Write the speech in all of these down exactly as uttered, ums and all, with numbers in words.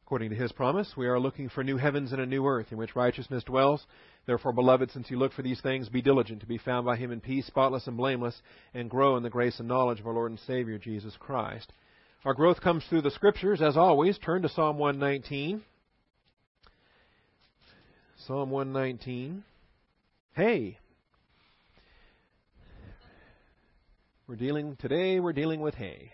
According to His promise, we are looking for new heavens and a new earth in which righteousness dwells. Therefore, beloved, since you look for these things, be diligent to be found by Him in peace, spotless and blameless, and grow in the grace and knowledge of our Lord and Savior, Jesus Christ. Our growth comes through the Scriptures. As always, turn to Psalm one nineteen. Psalm one nineteen. Hey! We're dealing, today we're dealing with hay.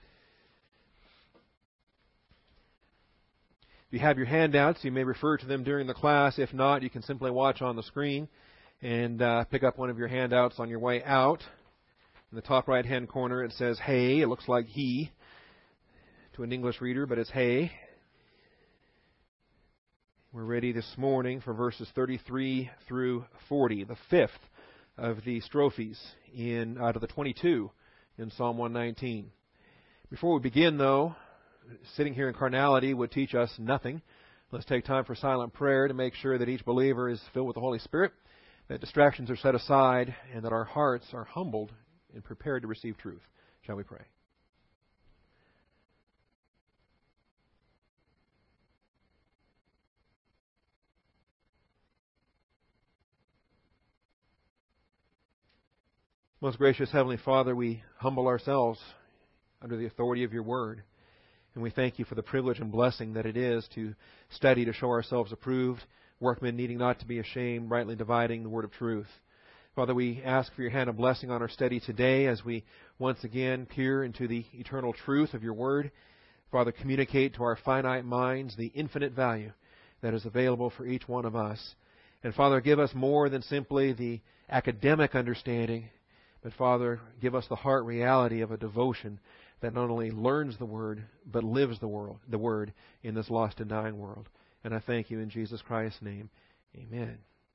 If you have your handouts, you may refer to them during the class. If not, you can simply watch on the screen and uh, pick up one of your handouts on your way out. In the top right-hand corner, it says hay. It looks like he to an English reader, but it's hay. We're ready this morning for verses thirty-three through forty, the fifth of the strophes in out of the twenty-two in Psalm one nineteen. Before we begin, though, sitting here in carnality would teach us nothing. Let's take time for silent prayer to make sure that each believer is filled with the Holy Spirit, that distractions are set aside, and that our hearts are humbled and prepared to receive truth. Shall we pray? Most gracious Heavenly Father, we humble ourselves under the authority of your Word. And we thank you for the privilege and blessing that it is to study to show ourselves approved, workmen needing not to be ashamed, rightly dividing the word of truth. Father, we ask for your hand of blessing on our study today as we once again peer into the eternal truth of your word. Father, communicate to our finite minds the infinite value that is available for each one of us. And Father, give us more than simply the academic understanding, but Father, give us the heart reality of a devotion that not only learns the Word, but lives the world, the Word in this lost and dying world. And I thank you in Jesus Christ's name. Amen.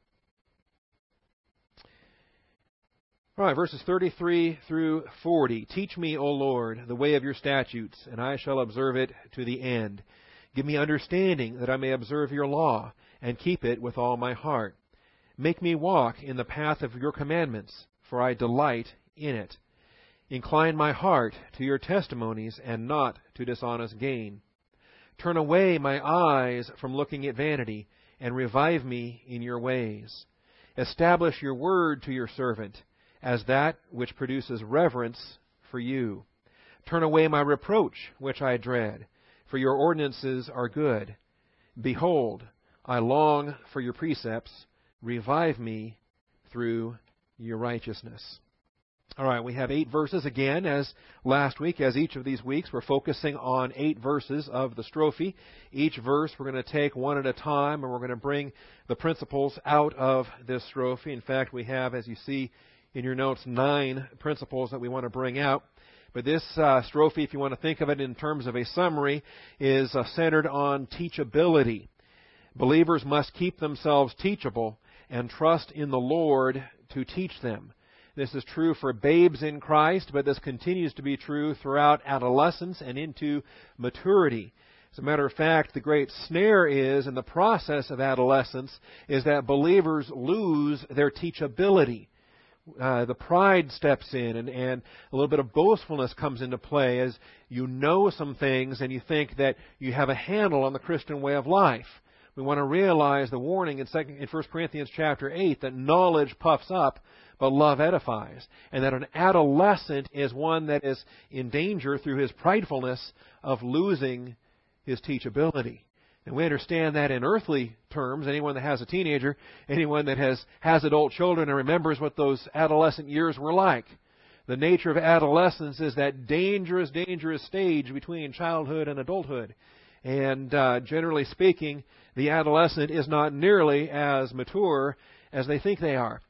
All right, verses thirty-three through forty. Teach me, O Lord, the way of your statutes, and I shall observe it to the end. Give me understanding that I may observe your law and keep it with all my heart. Make me walk in the path of your commandments, for I delight in it. Incline my heart to your testimonies and not to dishonest gain. Turn away my eyes from looking at vanity and revive me in your ways. Establish your word to your servant as that which produces reverence for you. Turn away my reproach, which I dread, for your ordinances are good. Behold, I long for your precepts. Revive me through your righteousness. All right, we have eight verses again, as last week, as each of these weeks. We're focusing on eight verses of the strophe. Each verse we're going to take one at a time, and we're going to bring the principles out of this strophe. In fact, we have, as you see in your notes, nine principles that we want to bring out. But this uh, strophe, if you want to think of it in terms of a summary, is uh, centered on teachability. Believers must keep themselves teachable and trust in the Lord to teach them. This is true for babes in Christ, but this continues to be true throughout adolescence and into maturity. As a matter of fact, the great snare is, in the process of adolescence, is that believers lose their teachability. Uh, the pride steps in, and, and a little bit of boastfulness comes into play as you know some things and you think that you have a handle on the Christian way of life. We want to realize the warning in, second, in First Corinthians chapter eight that knowledge puffs up, but love edifies. And that an adolescent is one that is in danger through his pridefulness of losing his teachability. And we understand that in earthly terms. Anyone that has a teenager, anyone that has, has adult children and remembers what those adolescent years were like. The nature of adolescence is that dangerous, dangerous stage between childhood and adulthood. And uh, generally speaking, the adolescent is not nearly as mature as they think they are.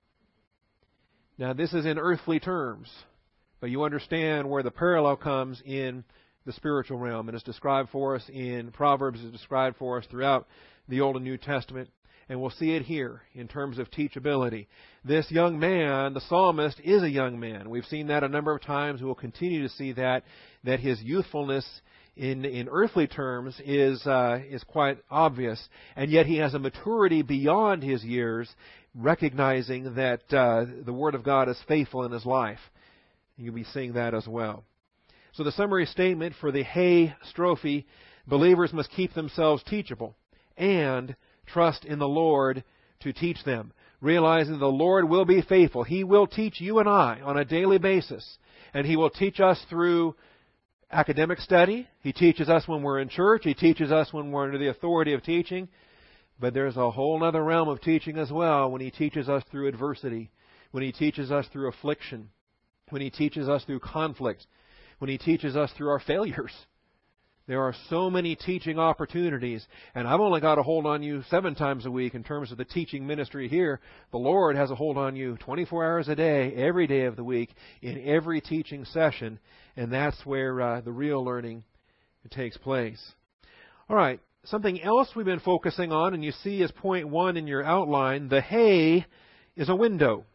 Now, this is in earthly terms, but you understand where the parallel comes in the spiritual realm. And it's described for us in Proverbs, it's described for us throughout the Old and New Testament. And we'll see it here in terms of teachability. This young man, the psalmist, is a young man. We've seen that a number of times. We'll continue to see that, that his youthfulness in, in earthly terms is, uh, is quite obvious. And yet he has a maturity beyond his years, recognizing that uh, the Word of God is faithful in his life. You'll be seeing that as well. So the summary statement for the Hey strophe, believers must keep themselves teachable and trust in the Lord to teach them, realizing the Lord will be faithful. He will teach you and I on a daily basis, and He will teach us through academic study. He teaches us when we're in church. He teaches us when we're under the authority of teaching. But there's a whole other realm of teaching as well when He teaches us through adversity, when He teaches us through affliction, when He teaches us through conflict, when He teaches us through our failures. There are so many teaching opportunities, and I've only got a hold on you seven times a week in terms of the teaching ministry here. The Lord has a hold on you twenty-four hours a day, every day of the week, in every teaching session, and that's where uh, the real learning takes place. All right, something else we've been focusing on, and you see as point one in your outline, the Hey is a window.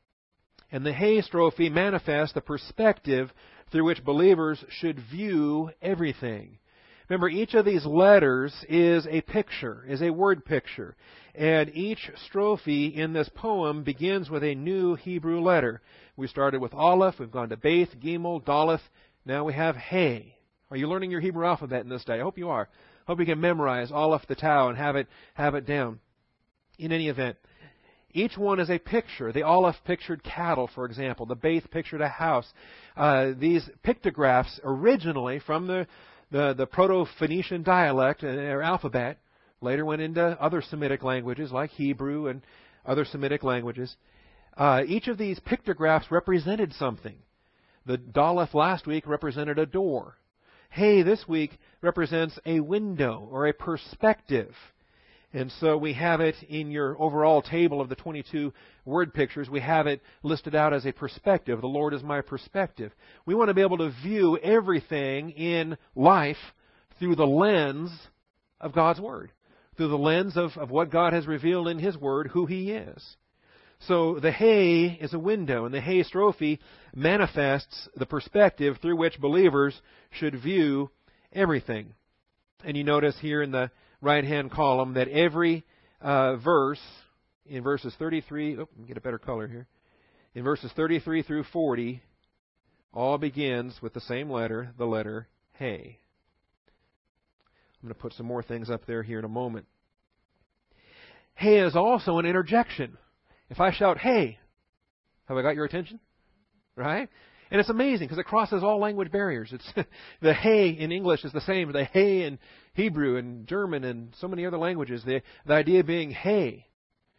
And the Hey strophe manifests the perspective through which believers should view everything. Remember, each of these letters is a picture, is a word picture. And each strophe in this poem begins with a new Hebrew letter. We started with Aleph, we've gone to Beth, Gimel, Daleth. Now we have Hey. Are you learning your Hebrew alphabet in this day? I hope you are. Hope you can memorize Aleph the Tau and have it, have it down. In any event, each one is a picture. The Aleph pictured cattle, for example. The Beth pictured a house. Uh, these pictographs originally from the The, the Proto-Phoenician dialect and their alphabet later went into other Semitic languages like Hebrew and other Semitic languages. Uh, each of these pictographs represented something. The Daleth last week represented a door. Hey this week represents a window or a perspective. And so we have it in your overall table of the twenty-two word pictures. We have it listed out as a perspective. The Lord is my perspective. We want to be able to view everything in life through the lens of God's Word, through the lens of, of what God has revealed in His Word, who He is. So the Hey is a window, and the Hey strophe manifests the perspective through which believers should view everything. And you notice here in the right-hand column that every uh, verse in verses thirty-three, oh, let me get a better color here. In verses thirty-three through forty, all begins with the same letter, the letter Hey. I'm going to put some more things up there here in a moment. Hey is also an interjection. If I shout, Hey, have I got your attention? Right? And it's amazing because it crosses all language barriers. It's the Hey in English is the same as the Hey in Hebrew and German and so many other languages. The, the idea being Hey.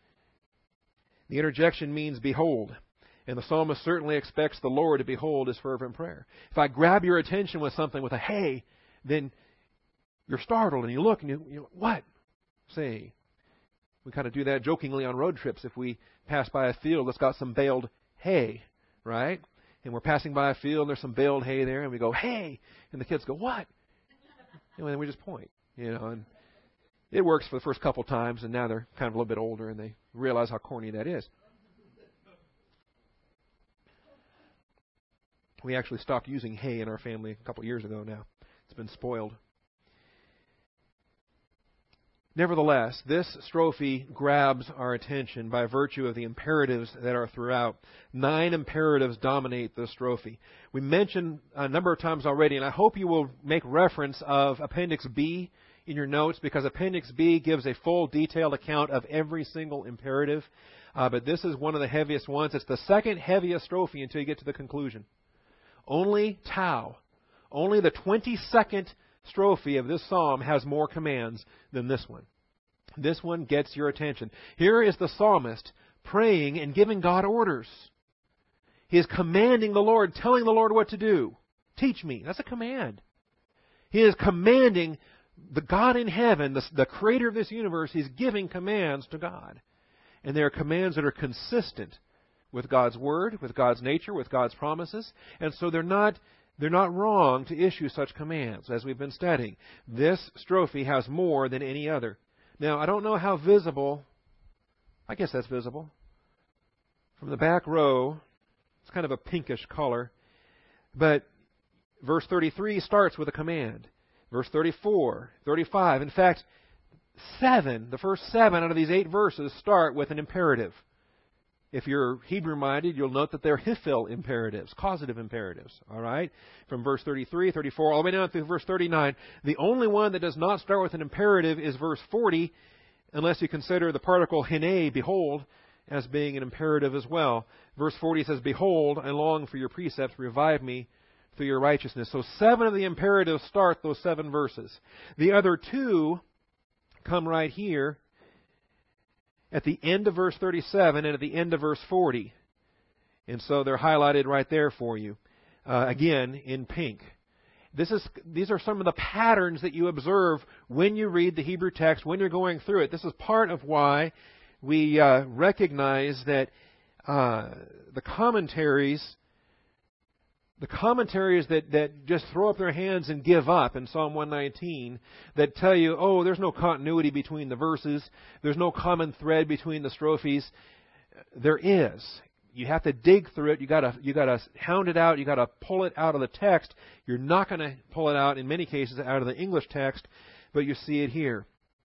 The interjection means behold. And the psalmist certainly expects the Lord to behold his fervent prayer. If I grab your attention with something with a Hey, then you're startled and you look and you, you what? Say. We kind of do that jokingly on road trips if we pass by a field that's got some baled hay, right? And we're passing by a field and there's some baled hay there and we go, Hey! And the kids go, what? And then we just point, you know, and it works for the first couple times and now they're kind of a little bit older and they realize how corny that is. We actually stopped using hay in our family a couple years ago now. It's been spoiled. Nevertheless, this strophe grabs our attention by virtue of the imperatives that are throughout. Nine imperatives dominate this strophe. We mentioned a number of times already, and I hope you will make reference of Appendix B in your notes, because Appendix B gives a full, detailed account of every single imperative. Uh, but this is one of the heaviest ones. It's the second heaviest strophe until you get to the conclusion. Only Tau, only the twenty-second strophe of this psalm has more commands than this one. This one gets your attention. Here is the psalmist praying and giving God orders. He is commanding the Lord, telling the Lord what to do. Teach me. That's a command. He is commanding the God in heaven, the, the creator of this universe. He's giving commands to God. And they are commands that are consistent with God's word, with God's nature, with God's promises. And so they're not They're not wrong to issue such commands, as we've been studying. This strophe has more than any other. Now, I don't know how visible, I guess that's visible. From the back row, it's kind of a pinkish color. But verse thirty-three starts with a command. Verse thirty-four, thirty-five, in fact, seven, the first seven out of these eight verses start with an imperative. If you're Hebrew-minded, you'll note that they're hifil imperatives, causative imperatives, all right? From verse thirty-three, thirty-four, all the way down through verse thirty-nine. The only one that does not start with an imperative is verse forty, unless you consider the particle hine, behold, as being an imperative as well. Verse forty says, behold, I long for your precepts, revive me through your righteousness. So seven of the imperatives start those seven verses. The other two come right here at the end of verse thirty-seven and at the end of verse forty. And so they're highlighted right there for you, uh, again, in pink. This is, these are some of the patterns that you observe when you read the Hebrew text, when you're going through it. This is part of why we uh, recognize that uh, the commentaries, the commentaries that, that just throw up their hands and give up in Psalm one nineteen, that tell you, oh, there's no continuity between the verses, there's no common thread between the strophes. There is. You have to dig through it. You got to you got to hound it out. You got to pull it out of the text. You're not going to pull it out in many cases out of the English text, but you see it here.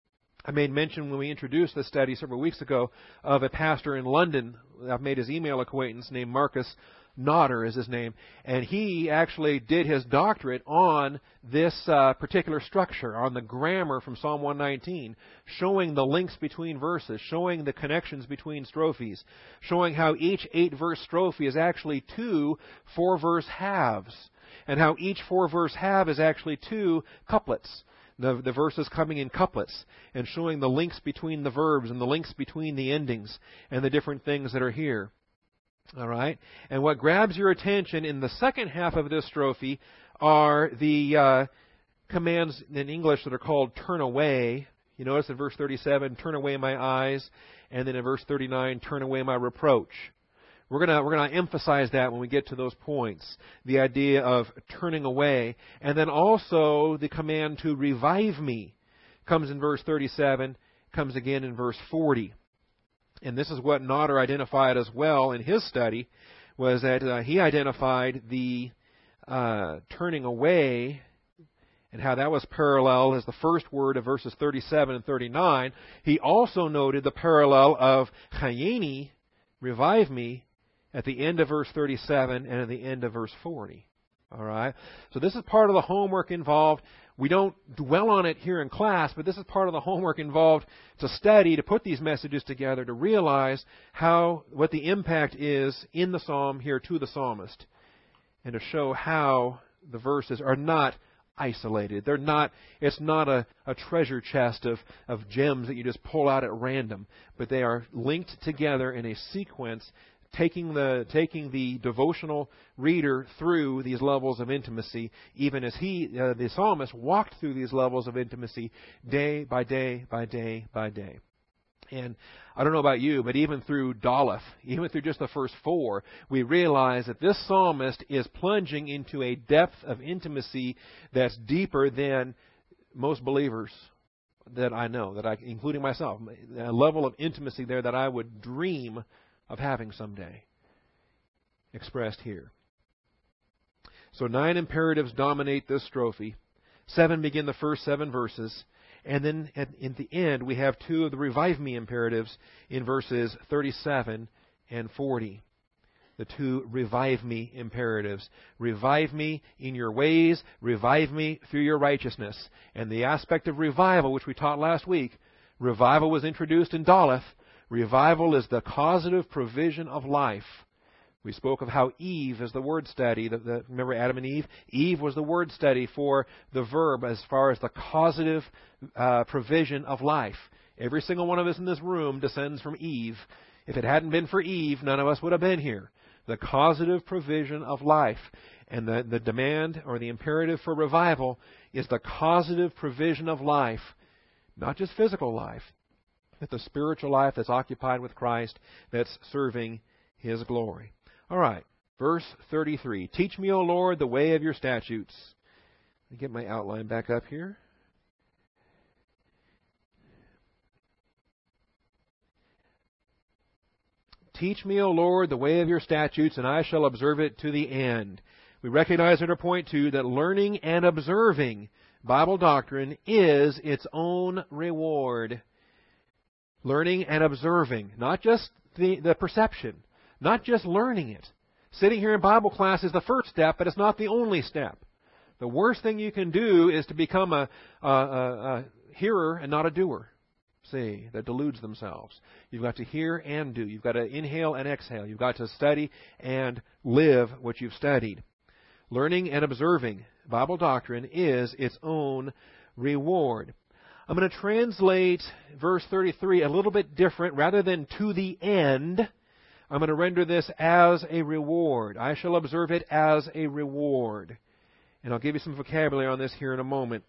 I made mention when we introduced this study several weeks ago of a pastor in London. I've made his email acquaintance named Marcus Nodder is his name, and he actually did his doctorate on this uh, particular structure, on the grammar from Psalm one nineteen, showing the links between verses, showing the connections between strophes, showing how each eight-verse strophe is actually two four-verse halves, and how each four-verse half is actually two couplets. The, the verses coming in couplets, and showing the links between the verbs and the links between the endings and the different things that are here. All right? And what grabs your attention in the second half of this strophe are the uh, commands in English that are called turn away. You notice in verse thirty-seven, turn away my eyes, and then in verse thirty-nine, turn away my reproach. We're going to we're going to emphasize that when we get to those points, the idea of turning away. And then also the command to revive me comes in verse thirty-seven, comes again in verse forty. And this is what Nodder identified as well in his study, was that uh, he identified the uh, turning away and how that was parallel as the first word of verses thirty-seven and thirty-nine. He also noted the parallel of chayeni, revive me, at the end of verse thirty-seven and at the end of verse forty. All right? So this is part of the homework involved. We don't dwell on it here in class, but this is part of the homework involved to study, to put these messages together, to realize how what the impact is in the psalm here to the psalmist, and to show how the verses are not isolated. They're not. It's not a, a treasure chest of, of gems that you just pull out at random, but they are linked together in a sequence, taking the taking the devotional reader through these levels of intimacy, even as he, uh, the psalmist, walked through these levels of intimacy day by day by day by day. And I don't know about you, but even through Daleth, even through just the first four, we realize that this psalmist is plunging into a depth of intimacy that's deeper than most believers that I know, that I, including myself, a level of intimacy there that I would dream of having someday, expressed here. So nine imperatives dominate this strophe. Seven begin the first seven verses. And then at in the end, we have two of the revive me imperatives in verses thirty-seven and forty. The two revive me imperatives. Revive me in your ways. Revive me through your righteousness. And the aspect of revival, which we taught last week, revival was introduced in Daleth. Revival is the causative provision of life. We spoke of how Eve is the word study. The, the, remember Adam and Eve? Eve was the word study for the verb as far as the causative uh, provision of life. Every single one of us in this room descends from Eve. If it hadn't been for Eve, none of us would have been here. The causative provision of life. And the, the demand or the imperative for revival is the causative provision of life. Not just physical life, but the spiritual life that's occupied with Christ, that's serving His glory. All right, verse thirty-three. Teach me, O Lord, the way of your statutes. Let me get my outline back up here. Teach me, O Lord, the way of your statutes, and I shall observe it to the end. We recognize under point two that learning and observing Bible doctrine is its own reward. Learning and observing, not just the, the perception, not just learning it. Sitting here in Bible class is the first step, but it's not the only step. The worst thing you can do is to become a, a, a, a hearer and not a doer. See, that deludes themselves. You've got to hear and do. You've got to inhale and exhale. You've got to study and live what you've studied. Learning and observing Bible doctrine is its own reward. I'm going to translate verse thirty-three a little bit different. Rather than to the end, I'm going to render this as a reward. I shall observe it as a reward. And I'll give you some vocabulary on this here in a moment.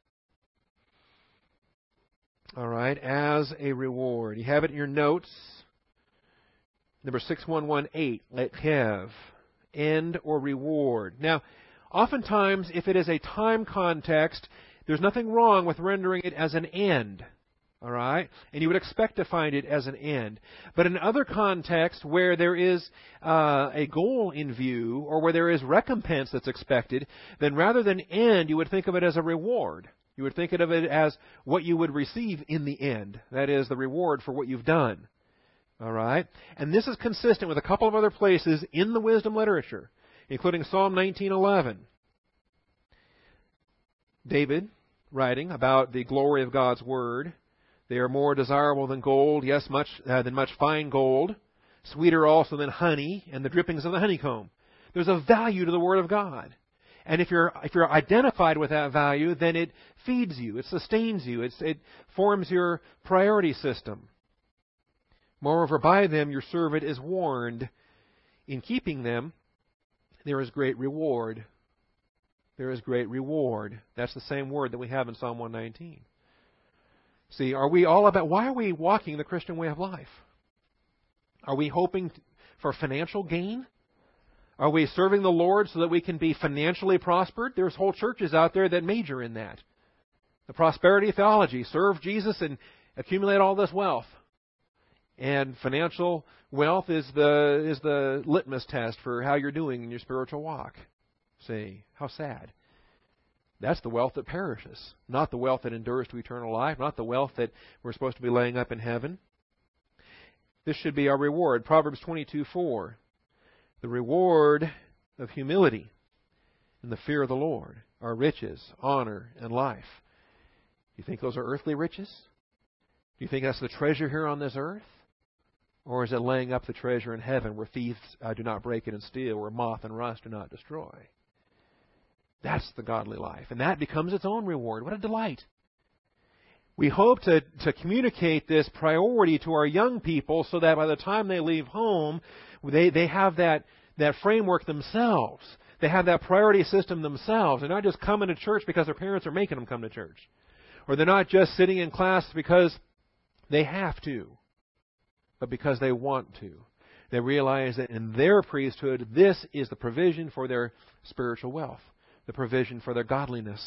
All right, as a reward. You have it in your notes. Number six one one eight, lekev, end or reward. Now, oftentimes, if it is a time context, there's nothing wrong with rendering it as an end. All right? And you would expect to find it as an end. But in other contexts where there is uh, a goal in view or where there is recompense that's expected, then rather than end, you would think of it as a reward. You would think of it as what you would receive in the end. That is, the reward for what you've done. All right? And this is consistent with a couple of other places in the wisdom literature, including Psalm nineteen eleven. David, writing about the glory of God's Word, they are more desirable than gold, yes, much uh, than much fine gold, sweeter also than honey and the drippings of the honeycomb. There's a value to the Word of God. And if you're if you're identified with that value, then it feeds you, it sustains you, it's, it forms your priority system. Moreover, by them your servant is warned. In keeping them, there is great reward. There is great reward. That's the same word that we have in Psalm one nineteen. See, are we all about, why are we walking the Christian way of life? Are we hoping for financial gain? Are we serving the Lord so that we can be financially prospered? There's whole churches out there that major in that. The prosperity theology, serve Jesus and accumulate all this wealth. And financial wealth is the is the litmus test for how you're doing in your spiritual walk. See, how sad. That's the wealth that perishes, not the wealth that endures to eternal life, not the wealth that we're supposed to be laying up in heaven. This should be our reward. Proverbs twenty-two four. The reward of humility and the fear of the Lord are riches, honor, and life. Do you think those are earthly riches? Do you think that's the treasure here on this earth? Or is it laying up the treasure in heaven where thieves uh, do not break it and steal, where moth and rust do not destroy? That's the godly life. And that becomes its own reward. What a delight. We hope to, to communicate this priority to our young people so that by the time they leave home, they, they have that, that framework themselves. They have that priority system themselves. They're not just coming to church because their parents are making them come to church. Or they're not just sitting in class because they have to, but because they want to. They realize that in their priesthood, this is the provision for their spiritual wealth, the provision for their godliness.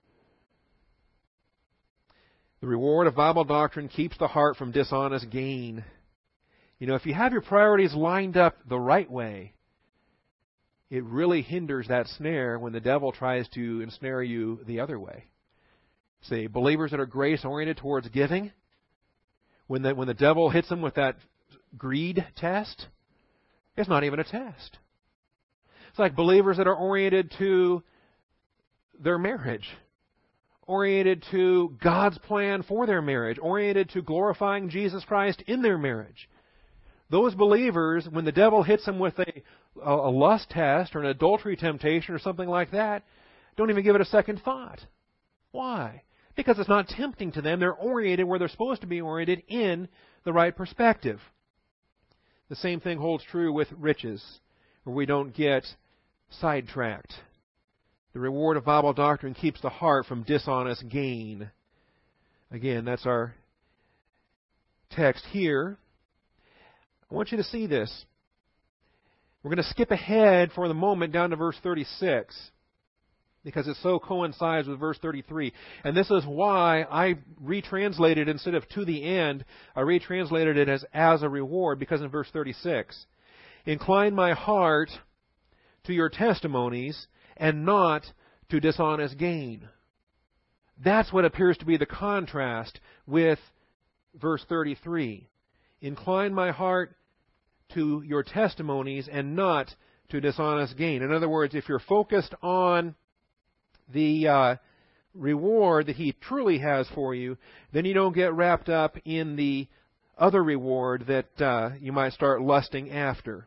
The reward of Bible doctrine keeps the heart from dishonest gain. You know, if you have your priorities lined up the right way, it really hinders that snare when the devil tries to ensnare you the other way. See, believers that are grace-oriented towards giving, when the, when the devil hits them with that greed test, it's not even a test. It's like believers that are oriented to their marriage, oriented to God's plan for their marriage, oriented to glorifying Jesus Christ in their marriage. Those believers, when the devil hits them with a, a lust test or an adultery temptation or something like that, don't even give it a second thought. Why? Because it's not tempting to them. They're oriented where they're supposed to be oriented in the right perspective. The same thing holds true with riches, where we don't get sidetracked. The reward of Bible doctrine keeps the heart from dishonest gain. Again, that's our text here. I want you to see this. We're going to skip ahead for the moment down to verse thirty-six, because it so coincides with verse thirty-three. And this is why I retranslated, instead of to the end, I retranslated it as as a reward, because in verse thirty-six, incline my heart to your testimonies and not to dishonest gain. That's what appears to be the contrast with verse thirty-three. Incline my heart to your testimonies and not to dishonest gain. In other words, if you're focused on the uh, reward that He truly has for you, then you don't get wrapped up in the other reward that uh, you might start lusting after.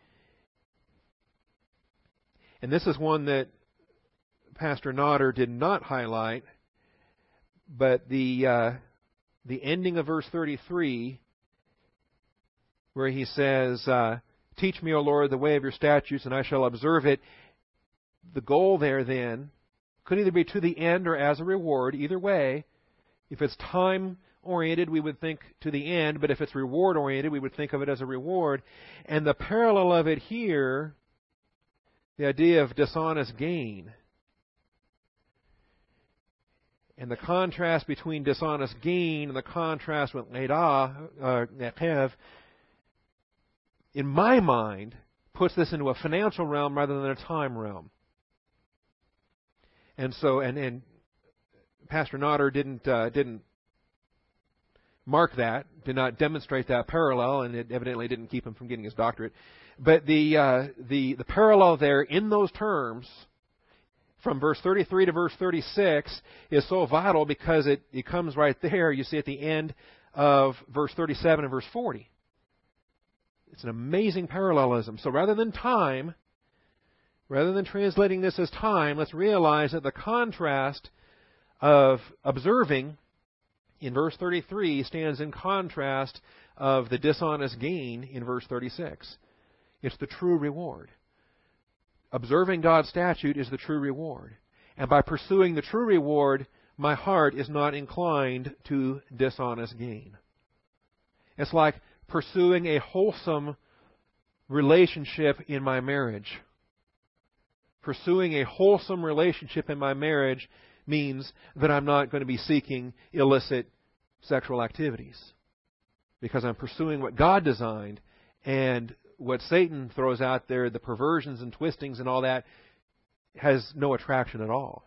And this is one that Pastor Nodder did not highlight, but the uh, the ending of verse thirty-three, where he says, uh, "Teach me, O Lord, the way of your statutes, and I shall observe it." The goal there then could either be to the end or as a reward. Either way, if it's time-oriented, we would think to the end, but if it's reward-oriented, we would think of it as a reward. And the parallel of it here, the idea of dishonest gain, and the contrast between dishonest gain and the contrast with Nedah, uh, Nekev, in my mind, puts this into a financial realm rather than a time realm. And so, and, and Pastor Nodder didn't uh, didn't mark that, did not demonstrate that parallel, and it evidently didn't keep him from getting his doctorate. But the uh, the the parallel there in those terms, from verse thirty-three to verse thirty-six, is so vital because it, it comes right there. You see at the end of verse thirty-seven and verse forty. It's an amazing parallelism. So rather than time, rather than translating this as time, let's realize that the contrast of observing in verse thirty-three stands in contrast of the dishonest gain in verse thirty-six. It's the true reward. Observing God's statute is the true reward. And by pursuing the true reward, my heart is not inclined to dishonest gain. It's like pursuing a wholesome relationship in my marriage. Pursuing a wholesome relationship in my marriage means that I'm not going to be seeking illicit sexual activities, because I'm pursuing what God designed, and what Satan throws out there, the perversions and twistings and all that, has no attraction at all.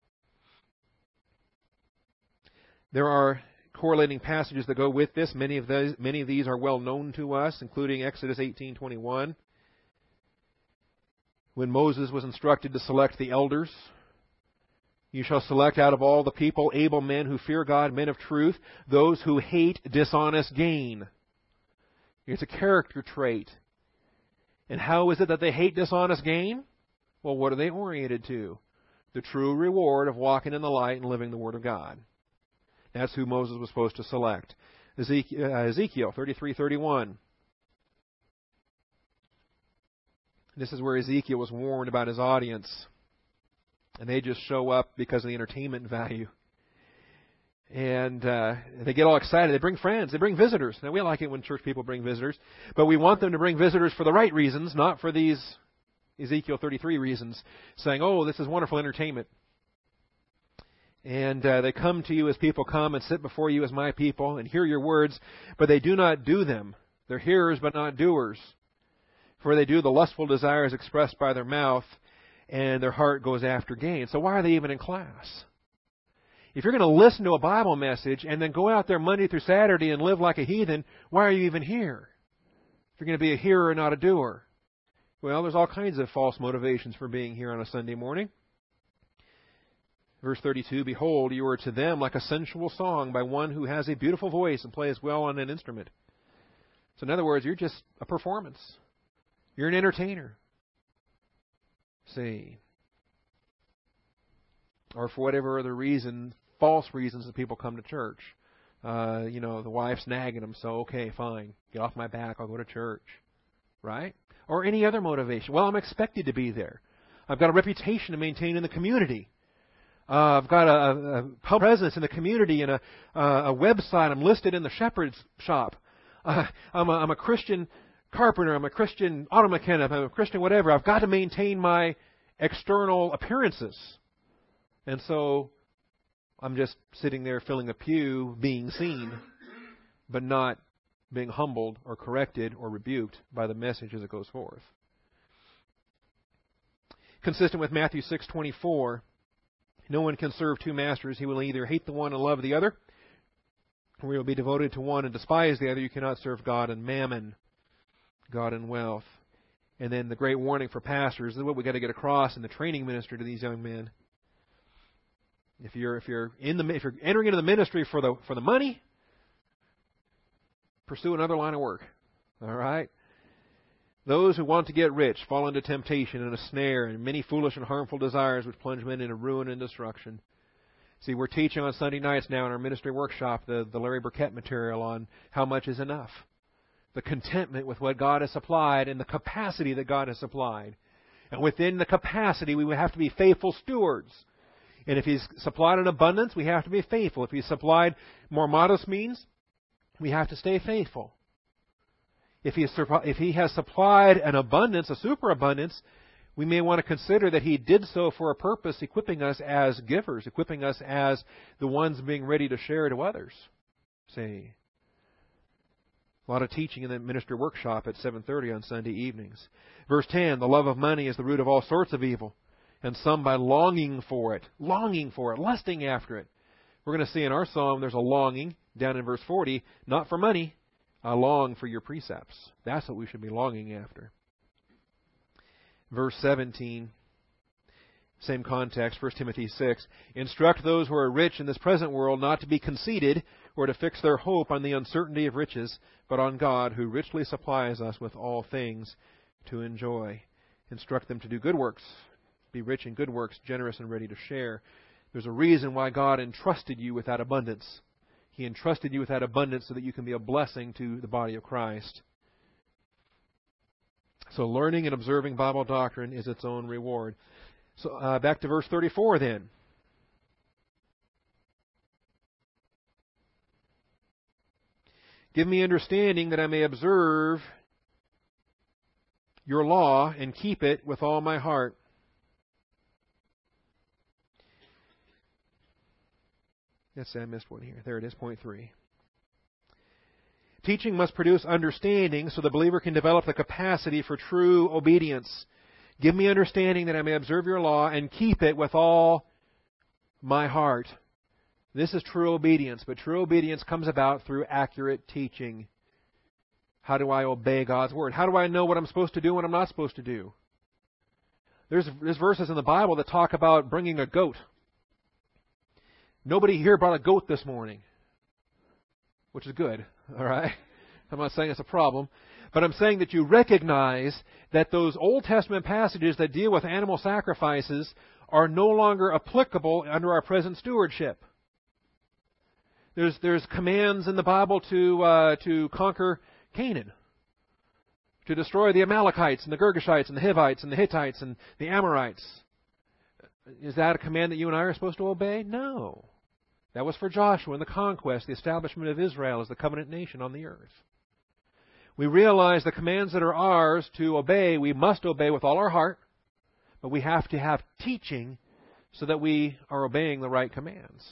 There are correlating passages that go with this. Many of those, many of these are well known to us, including Exodus eighteen twenty-one, when Moses was instructed to select the elders. You shall select out of all the people able men who fear God, men of truth, those who hate dishonest gain. It's a character trait. And how is it that they hate dishonest gain? Well, what are they oriented to? The true reward of walking in the light and living the Word of God. That's who Moses was supposed to select. Ezekiel, uh, Ezekiel thirty-three thirty-one. This is where Ezekiel was warned about his audience. And they just show up because of the entertainment value. And uh, they get all excited. They bring friends. They bring visitors. Now, we like it when church people bring visitors. But we want them to bring visitors for the right reasons, not for these Ezekiel thirty-three reasons, saying, oh, this is wonderful entertainment. And uh, they come to you as people come and sit before you as my people and hear your words, but they do not do them. They're hearers but not doers. For they do the lustful desires expressed by their mouth, and their heart goes after gain. So why are they even in class? If you're going to listen to a Bible message and then go out there Monday through Saturday and live like a heathen, why are you even here? If you're going to be a hearer and not a doer. Well, there's all kinds of false motivations for being here on a Sunday morning. Verse thirty-two, behold, you are to them like a sensual song by one who has a beautiful voice and plays well on an instrument. So in other words, you're just a performance. You're an entertainer. See. Or for whatever other reason, false reasons that people come to church. Uh, you know, the wife's nagging them, so okay, fine. Get off my back, I'll go to church. Right? Or any other motivation. Well, I'm expected to be there. I've got a reputation to maintain in the community. Uh, I've got a, a public presence in the community and a, uh, a website. I'm listed in the shepherd's shop. Uh, I'm, a, I'm a Christian carpenter. I'm a Christian auto mechanic. I'm a Christian whatever. I've got to maintain my external appearances. And so I'm just sitting there filling a pew, being seen, but not being humbled or corrected or rebuked by the message as it goes forth. Consistent with Matthew six twenty-four, no one can serve two masters. He will either hate the one and love the other, where you'll be devoted to one and despise the other. You cannot serve God and mammon, God and wealth. And then the great warning for pastors, this is what we've got to get across in the training ministry to these young men. If you're if you're in the if you're entering into the ministry for the for the money, pursue another line of work. All right? Those who want to get rich fall into temptation and a snare and many foolish and harmful desires which plunge men into ruin and destruction. See, we're teaching on Sunday nights now in our ministry workshop the, the Larry Burkett material on how much is enough. The contentment with what God has supplied and the capacity that God has supplied. And within the capacity, we have to be faithful stewards. And if He's supplied in abundance, we have to be faithful. If He's supplied more modest means, we have to stay faithful. If He has, if he has supplied an abundance, a superabundance, we may want to consider that He did so for a purpose, equipping us as givers, equipping us as the ones being ready to share to others. See, a lot of teaching in the ministry workshop at seven thirty on Sunday evenings. Verse ten, the love of money is the root of all sorts of evil, and some by longing for it, longing for it, lusting after it. We're going to see in our psalm there's a longing, down in verse forty, not for money, I long for your precepts. That's what we should be longing after. Verse seventeen, same context, First Timothy six. Instruct those who are rich in this present world not to be conceited or to fix their hope on the uncertainty of riches, but on God who richly supplies us with all things to enjoy. Instruct them to do good works, be rich in good works, generous and ready to share. There's a reason why God entrusted you with that abundance. He entrusted you with that abundance so that you can be a blessing to the body of Christ. So learning and observing Bible doctrine is its own reward. So uh, back to verse thirty-four then. Give me understanding that I may observe your law and keep it with all my heart. Let's say I missed one here. There it is, point three. Teaching must produce understanding so the believer can develop the capacity for true obedience. Give me understanding that I may observe your law and keep it with all my heart. This is true obedience, but true obedience comes about through accurate teaching. How do I obey God's Word? How do I know what I'm supposed to do and what I'm not supposed to do? There's, there's verses in the Bible that talk about bringing a goat. Nobody here brought a goat this morning, which is good, all right? I'm not saying it's a problem, but I'm saying that you recognize that those Old Testament passages that deal with animal sacrifices are no longer applicable under our present stewardship. There's there's commands in the Bible to uh, to conquer Canaan, to destroy the Amalekites and the Girgashites and the Hivites and the Hittites and the Amorites. Is that a command that you and I are supposed to obey? No. That was for Joshua and the conquest, the establishment of Israel as the covenant nation on the earth. We realize the commands that are ours to obey, we must obey with all our heart, but we have to have teaching so that we are obeying the right commands.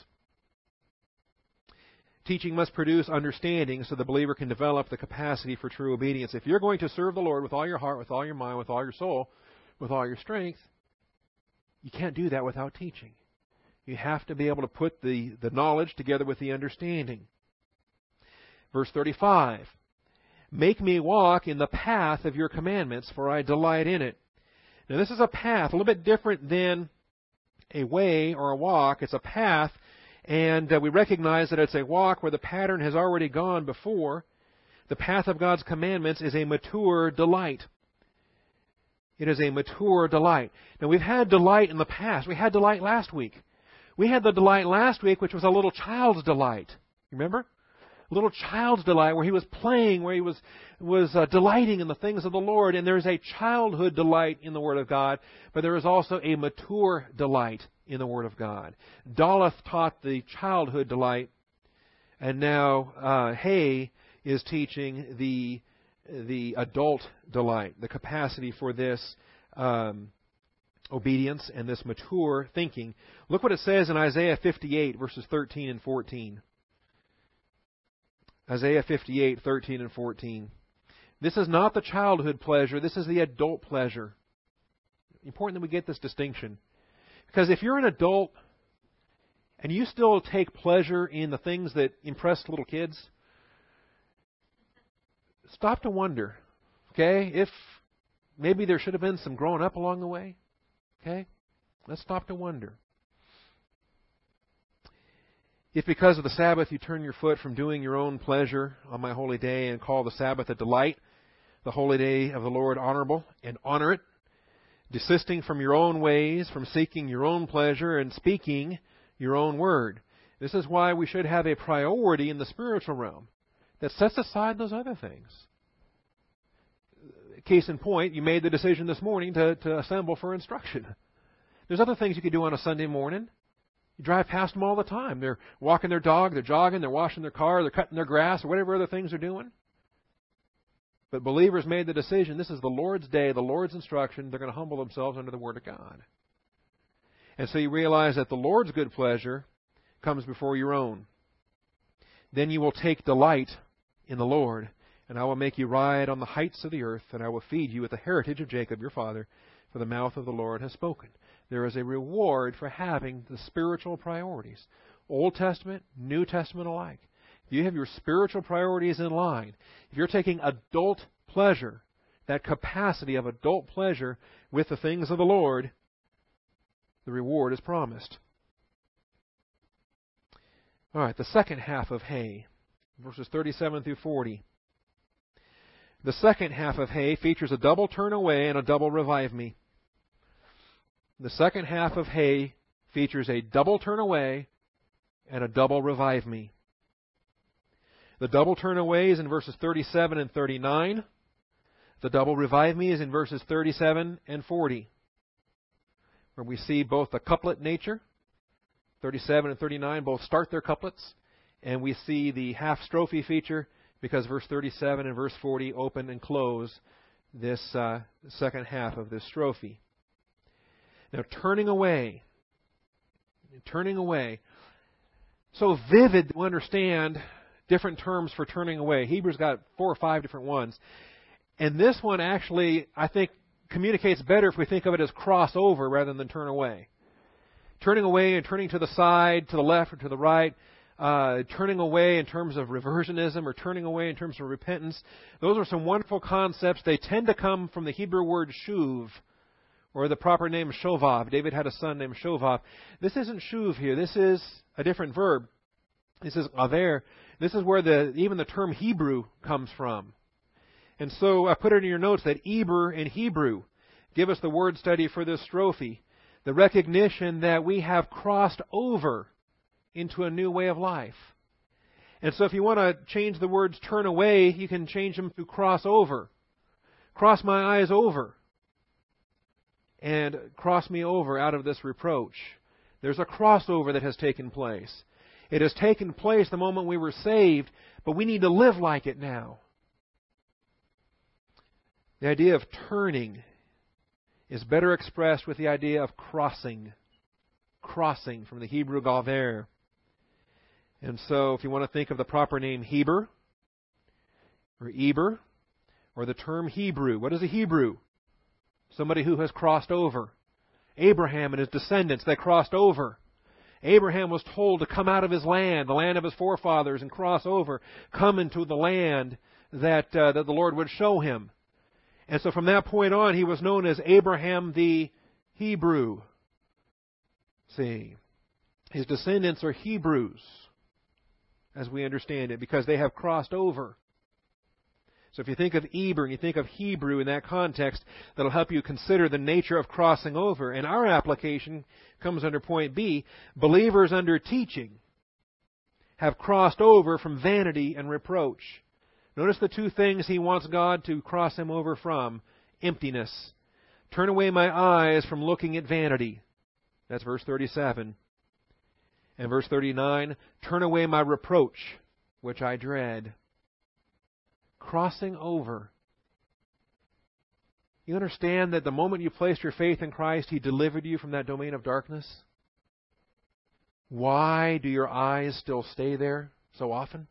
Teaching must produce understanding so the believer can develop the capacity for true obedience. If you're going to serve the Lord with all your heart, with all your mind, with all your soul, with all your strength, you can't do that without teaching. You have to be able to put the, the knowledge together with the understanding. Verse thirty-five, make me walk in the path of your commandments, for I delight in it. Now this is a path, a little bit different than a way or a walk. It's a path, and uh, we recognize that it's a walk where the pattern has already gone before. The path of God's commandments is a mature delight. It is a mature delight. Now, we've had delight in the past. We had delight last week. We had the delight last week, which was a little child's delight. Remember? A little child's delight where he was playing, where he was was uh, delighting in the things of the Lord. And there's a childhood delight in the Word of God, but there is also a mature delight in the Word of God. Duluth taught the childhood delight, and now uh, Hay is teaching the the adult delight, the capacity for this um, obedience and this mature thinking. Look what it says in Isaiah fifty-eight, verses thirteen and fourteen. Isaiah fifty-eight, thirteen and fourteen. This is not the childhood pleasure, this is the adult pleasure. Important that we get this distinction. Because if you're an adult and you still take pleasure in the things that impress little kids, stop to wonder, okay, if maybe there should have been some growing up along the way. Okay? Let's stop to wonder. If because of the Sabbath you turn your foot from doing your own pleasure on my holy day and call the Sabbath a delight, the holy day of the Lord honorable, and honor it, desisting from your own ways, from seeking your own pleasure, and speaking your own word. This is why we should have a priority in the spiritual realm that sets aside those other things. Case in point, you made the decision this morning to, to assemble for instruction. There's other things you could do on a Sunday morning. You drive past them all the time. They're walking their dog, they're jogging, they're washing their car, they're cutting their grass, or whatever other things they're doing. But believers made the decision, this is the Lord's day, the Lord's instruction, they're going to humble themselves under the Word of God. And so you realize that the Lord's good pleasure comes before your own. Then you will take delight in the Lord, and I will make you ride on the heights of the earth, and I will feed you with the heritage of Jacob your father, for the mouth of the Lord has spoken. There is a reward for having the spiritual priorities, Old Testament, New Testament alike. If you have your spiritual priorities in line, if you're taking adult pleasure, that capacity of adult pleasure with the things of the Lord, the reward is promised. All right, the second half of hay, verses thirty-seven through forty. The second half of hay features a double turn away and a double revive me. The second half of hay features a double turn away and a double revive me. The double turn away is in verses thirty-seven and thirty-nine. The double revive me is in verses thirty-seven and forty, where we see both the couplet nature. thirty-seven and thirty-nine both start their couplets, and we see the half strophe feature, because verse thirty-seven and verse forty open and close this uh, second half of this strophe. Now, turning away, turning away, so vivid to understand different terms for turning away. Hebrews got four or five different ones. And this one actually, I think, communicates better if we think of it as cross over rather than turn away. Turning away and turning to the side, to the left or to the right, Uh, turning away in terms of reversionism or turning away in terms of repentance. Those are some wonderful concepts. They tend to come from the Hebrew word shuv, or the proper name shovav. David had a son named Shovav. This isn't shuv here. This is a different verb. This is aver. This is where the even the term Hebrew comes from. And so I put it in your notes that Eber and Hebrew give us the word study for this strophe. The recognition that we have crossed over into a new way of life. And so if you want to change the words turn away, you can change them to cross over. Cross my eyes over. And cross me over out of this reproach. There's a crossover that has taken place. It has taken place the moment we were saved, but we need to live like it now. The idea of turning is better expressed with the idea of crossing. Crossing from the Hebrew galver. And so if you want to think of the proper name Heber, or Eber, or the term Hebrew, what is a Hebrew? Somebody who has crossed over. Abraham and his descendants, they crossed over. Abraham was told to come out of his land, the land of his forefathers, and cross over, come into the land that, uh, that the Lord would show him. And so from that point on, he was known as Abraham the Hebrew. See, his descendants are Hebrews, as we understand it, because they have crossed over. So if you think of Eber and you think of Hebrew in that context, that'll help you consider the nature of crossing over. And our application comes under point B. Believers under teaching have crossed over from vanity and reproach. Notice the two things he wants God to cross him over from. Emptiness. Turn away my eyes from looking at vanity. That's verse thirty-seven. And verse thirty-nine, turn away my reproach, which I dread. Crossing over. You understand that the moment you placed your faith in Christ, He delivered you from that domain of darkness? Why do your eyes still stay there so often?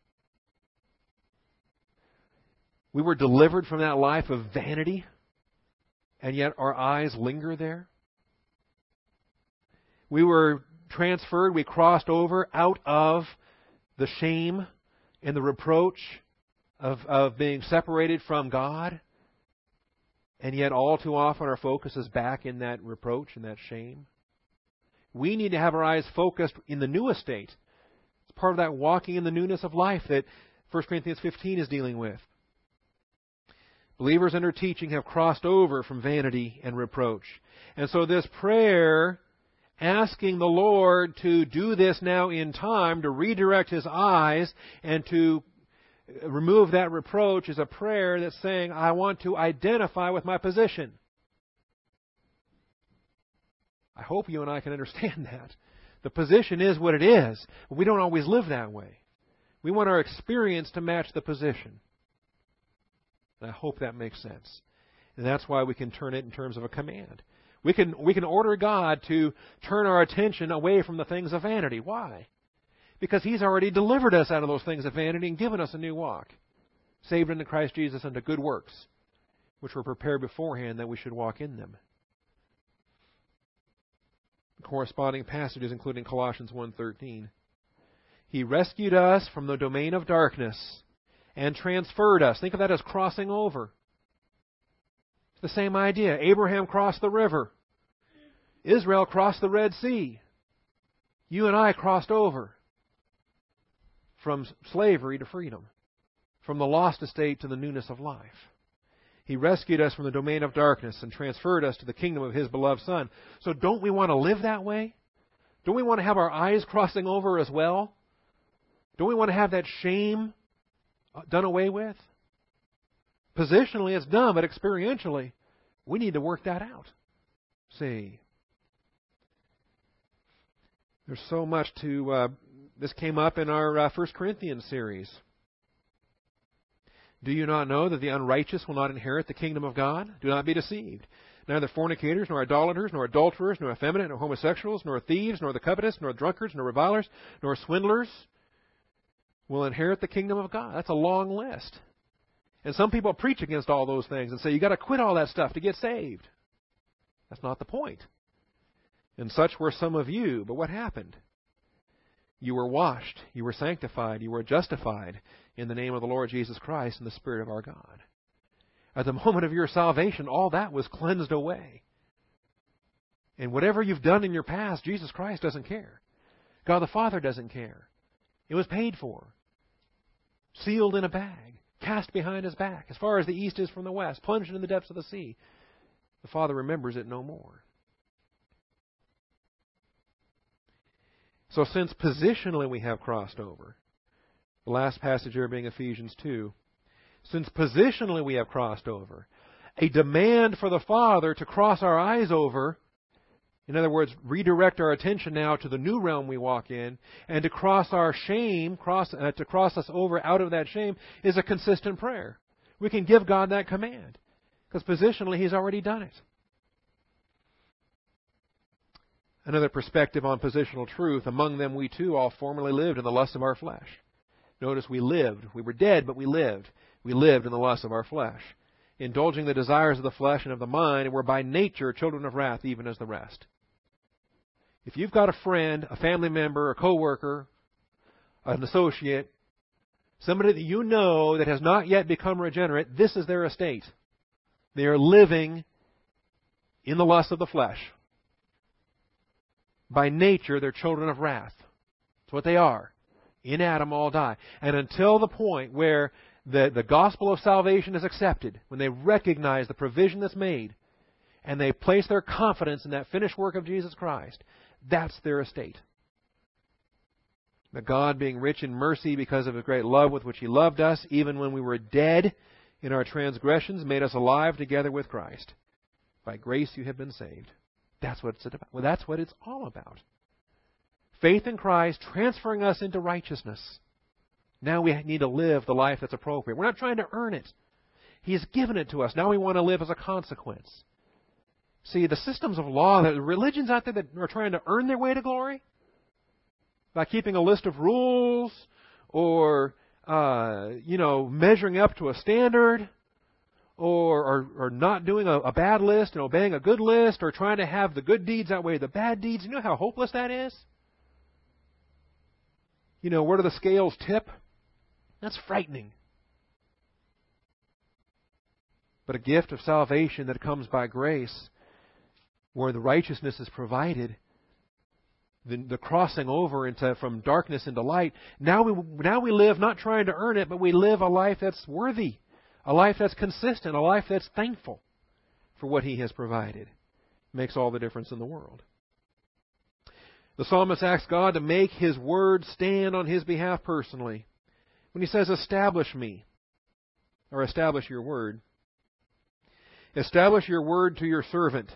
We were delivered from that life of vanity, and yet our eyes linger there. We were transferred, we crossed over out of the shame and the reproach of, of being separated from God. And yet all too often our focus is back in that reproach and that shame. We need to have our eyes focused in the new estate. It's part of that walking in the newness of life that First Corinthians fifteen is dealing with. Believers under teaching have crossed over from vanity and reproach. And so this prayer, asking the Lord to do this now in time, to redirect His eyes and to remove that reproach, is a prayer that's saying, I want to identify with my position. I hope you and I can understand that. The position is what it is, but we don't always live that way. We want our experience to match the position. And I hope that makes sense. And that's why we can turn it in terms of a command. We can, we can order God to turn our attention away from the things of vanity. Why? Because He's already delivered us out of those things of vanity and given us a new walk. Saved into Christ Jesus unto good works, which were prepared beforehand that we should walk in them. Corresponding passages, including Colossians one thirteen. He rescued us from the domain of darkness and transferred us. Think of that as crossing over. It's the same idea. Abraham crossed the river. Israel crossed the Red Sea. You and I crossed over from slavery to freedom, from the lost estate to the newness of life. He rescued us from the domain of darkness and transferred us to the kingdom of His beloved Son. So don't we want to live that way? Don't we want to have our eyes crossing over as well? Don't we want to have that shame done away with? Positionally, it's done, but experientially, we need to work that out. See, there's so much to... Uh, this came up in our uh, First Corinthians series. Do you not know that the unrighteous will not inherit the kingdom of God? Do not be deceived. Neither fornicators, nor idolaters, nor adulterers, nor effeminate, nor homosexuals, nor thieves, nor the covetous, nor drunkards, nor revilers, nor swindlers will inherit the kingdom of God. That's a long list. And some people preach against all those things and say, you've got to quit all that stuff to get saved. That's not the point. And such were some of you. But what happened? You were washed, you were sanctified, you were justified in the name of the Lord Jesus Christ and the Spirit of our God. At the moment of your salvation, all that was cleansed away. And whatever you've done in your past, Jesus Christ doesn't care. God the Father doesn't care. It was paid for. Sealed in a bag. Cast behind His back. As far as the east is from the west. Plunged in the depths of the sea. The Father remembers it no more. So since positionally we have crossed over, the last passage here being Ephesians two, since positionally we have crossed over, a demand for the Father to cross our eyes over, in other words, redirect our attention now to the new realm we walk in, and to cross our shame, cross, uh, to cross us over out of that shame, is a consistent prayer. We can give God that command, because positionally He's already done it. Another perspective on positional truth. Among them we too all formerly lived in the lust of our flesh. Notice we lived. We were dead, but we lived. We lived in the lust of our flesh, indulging the desires of the flesh and of the mind, and were by nature children of wrath, even as the rest. If you've got a friend, a family member, a coworker, an associate, somebody that you know that has not yet become regenerate, this is their estate. They are living in the lust of the flesh. By nature, they're children of wrath. That's what they are. In Adam, all die. And until the point where the, the gospel of salvation is accepted, when they recognize the provision that's made, and they place their confidence in that finished work of Jesus Christ, that's their estate. That God, being rich in mercy because of His great love with which He loved us, even when we were dead in our transgressions, made us alive together with Christ. By grace you have been saved. That's what it's about. Well, that's what it's all about. Faith in Christ transferring us into righteousness. Now we need to live the life that's appropriate. We're not trying to earn it. He has given it to us. Now we want to live as a consequence. See, the systems of law, the religions out there that are trying to earn their way to glory by keeping a list of rules or, uh, you know, measuring up to a standard, Or, or, or not doing a, a bad list and obeying a good list, or trying to have the good deeds outweigh the bad deeds. You know how hopeless that is? you know, where do the scales tip? That's frightening. But a gift of salvation that comes by grace, where the righteousness is provided, the, the crossing over into from darkness into light. Now we now we live not trying to earn it, but we live a life that's worthy, a life that's consistent, a life that's thankful for what He has provided. Makes all the difference in the world. The psalmist asks God to make His word stand on his behalf personally. When he says, establish me, or establish your word, establish your word to your servant.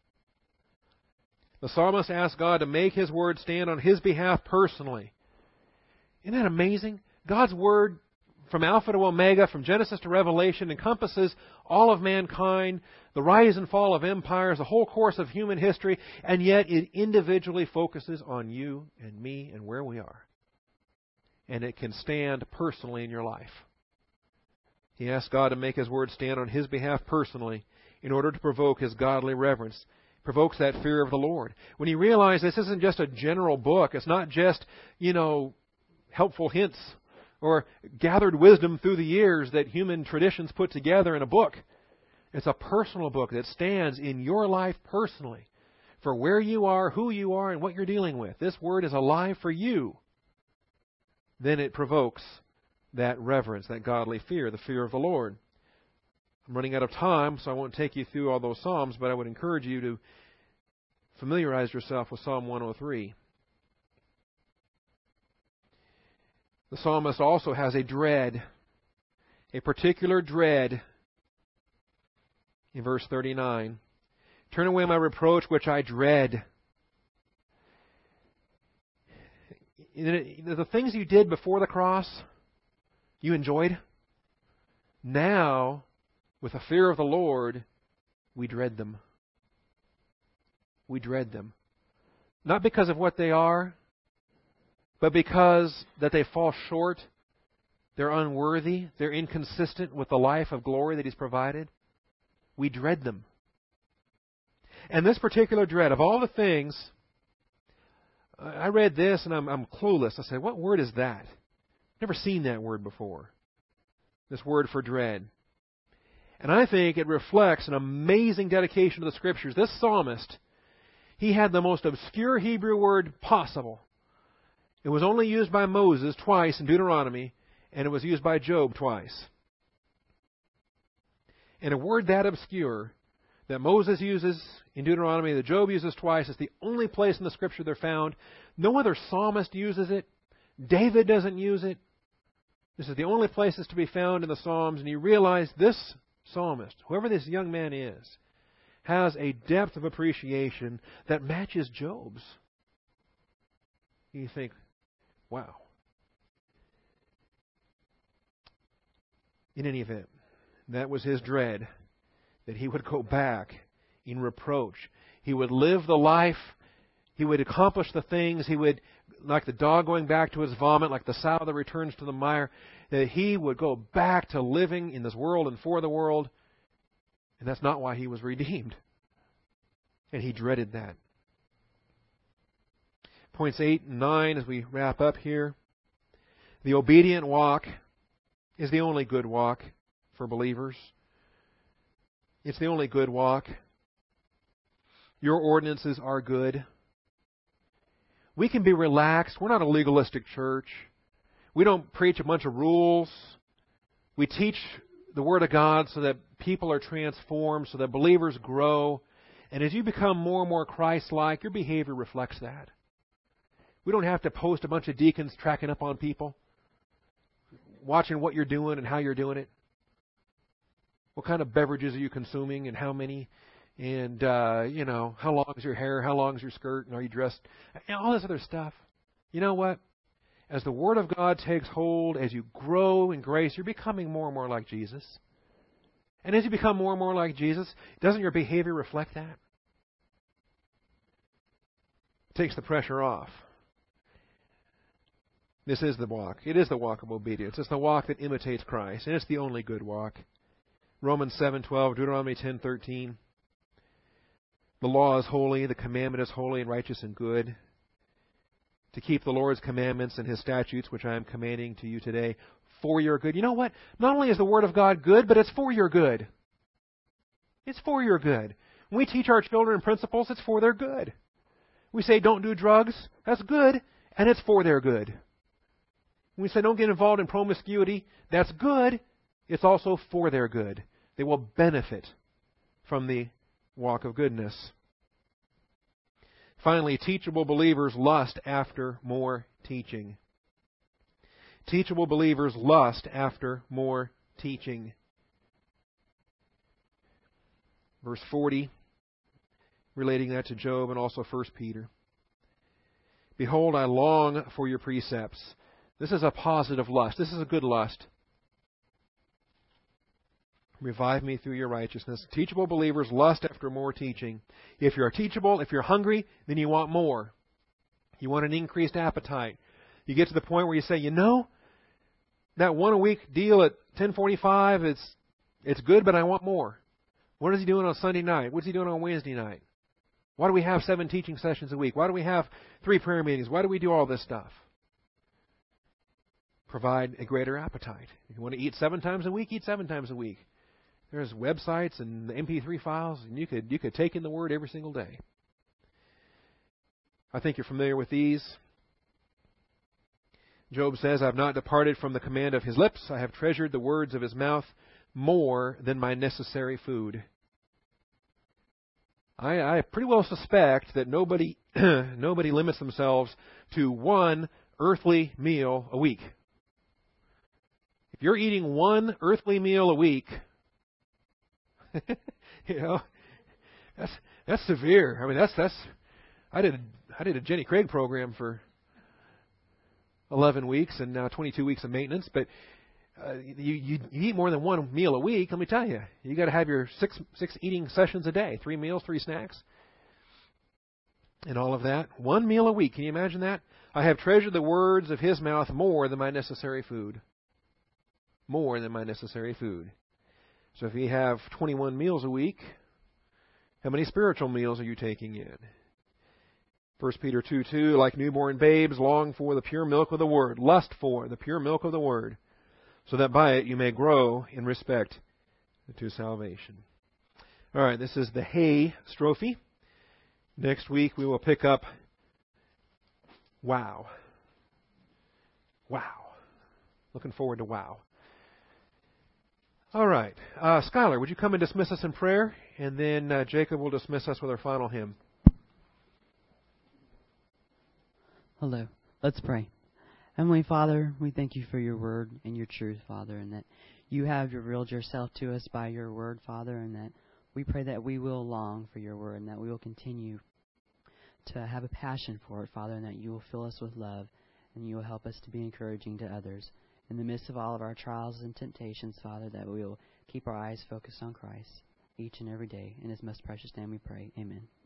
The psalmist asks God to make His word stand on his behalf personally. Isn't that amazing? God's word, from Alpha to Omega, from Genesis to Revelation, encompasses all of mankind, the rise and fall of empires, the whole course of human history, and yet it individually focuses on you and me and where we are. And it can stand personally in your life. He asks God to make His word stand on his behalf personally in order to provoke his godly reverence. It provokes that fear of the Lord. When you realize this isn't just a general book, it's not just, you know, helpful hints or gathered wisdom through the years that human traditions put together in a book. It's a personal book that stands in your life personally for where you are, who you are, and what you're dealing with. This word is alive for you. Then it provokes that reverence, that godly fear, the fear of the Lord. I'm running out of time, so I won't take you through all those Psalms, but I would encourage you to familiarize yourself with Psalm one oh three. The psalmist also has a dread, a particular dread. In verse thirty-nine, turn away my reproach which I dread. The things you did before the cross, you enjoyed. Now, with the fear of the Lord, we dread them. We dread them. Not because of what they are, but because that they fall short, they're unworthy, they're inconsistent with the life of glory that He's provided. We dread them. And this particular dread, of all the things, I read this and I'm, I'm clueless. I said, what word is that? Never seen that word before. This word for dread. And I think it reflects an amazing dedication to the Scriptures. This psalmist, he had the most obscure Hebrew word possible. It was only used by Moses twice in Deuteronomy, and it was used by Job twice. And a word that obscure that Moses uses in Deuteronomy, that Job uses twice, is the only place in the Scripture they're found. No other psalmist uses it. David doesn't use it. This is the only place it's to be found in the Psalms. And you realize this psalmist, whoever this young man is, has a depth of appreciation that matches Job's. You think, wow. In any event, that was his dread, that he would go back in reproach. He would live the life. He would accomplish the things. He would, like the dog going back to his vomit, like the sow that returns to the mire, that he would go back to living in this world and for the world. And that's not why he was redeemed. And he dreaded that. Points eight and nine as we wrap up here. The obedient walk is the only good walk for believers. It's the only good walk. Your ordinances are good. We can be relaxed. We're not a legalistic church. We don't preach a bunch of rules. We teach the Word of God so that people are transformed, so that believers grow. And as you become more and more Christ-like, your behavior reflects that. We don't have to post a bunch of deacons tracking up on people, watching what you're doing and how you're doing it. What kind of beverages are you consuming and how many? And, uh, you know, how long is your hair? How long is your skirt? And are you dressed? And all this other stuff. You know what? As the Word of God takes hold, as you grow in grace, you're becoming more and more like Jesus. And as you become more and more like Jesus, doesn't your behavior reflect that? It takes the pressure off. This is the walk. It is the walk of obedience. It's the walk that imitates Christ, and it's the only good walk. Romans seven twelve, Deuteronomy ten thirteen. The law is holy, the commandment is holy and righteous and good. to keep the Lord's commandments and His statutes, which I am commanding to you today, for your good. You know what? Not only is the Word of God good, but it's for your good. It's for your good. When we teach our children principles, it's for their good. We say don't do drugs, that's good, and it's for their good. When we say don't get involved in promiscuity, that's good, it's also for their good. They will benefit from the walk of goodness. Finally, teachable believers lust after more teaching. Teachable believers lust after more teaching. Verse forty, relating that to Job and also First Peter. Behold, I long for your precepts. This is a positive lust. This is a good lust. Revive me through your righteousness. Teachable believers lust after more teaching. If you're teachable, if you're hungry, then you want more. You want an increased appetite. You get to the point where you say, you know, that one a week deal at ten forty-five, it's it's good, but I want more. What is he doing on Sunday night? What's he doing on Wednesday night? Why do we have seven teaching sessions a week? Why do we have three prayer meetings? Why do we do all this stuff? Provide a greater appetite. If you want to eat seven times a week, eat seven times a week. There's websites and M P three files, and you could you could take in the Word every single day. I think you're familiar with these. Job says, I have not departed from the command of his lips. I have treasured the words of his mouth more than my necessary food. I, I pretty well suspect that nobody nobody limits themselves to one earthly meal a week. If you're eating one earthly meal a week, you know, that's that's severe. I mean, that's that's. I did I did a Jenny Craig program for eleven weeks and now twenty-two weeks of maintenance. But uh, you, you you eat more than one meal a week. Let me tell you, you got to have your six six eating sessions a day, three meals, three snacks, and all of that. One meal a week. Can you imagine that? I have treasured the words of his mouth more than my necessary food. More than my necessary food. So if you have twenty-one meals a week, how many spiritual meals are you taking in? First Peter two two, like newborn babes, long for the pure milk of the Word, lust for the pure milk of the Word, so that by it you may grow in respect to salvation. All right, this is the Hay strophe. Next week we will pick up Wow. Wow. Looking forward to Wow. All right. Uh, Skylar, would you come and dismiss us in prayer? And then uh, Jacob will dismiss us with our final hymn. Hello. Let's pray. Heavenly Father, we thank you for your word and your truth, Father, and that you have revealed yourself to us by your word, Father, and that we pray that we will long for your word and that we will continue to have a passion for it, Father, and that you will fill us with love and you will help us to be encouraging to others. In the midst of all of our trials and temptations, Father, that we will keep our eyes focused on Christ each and every day. In his most precious name we pray. Amen.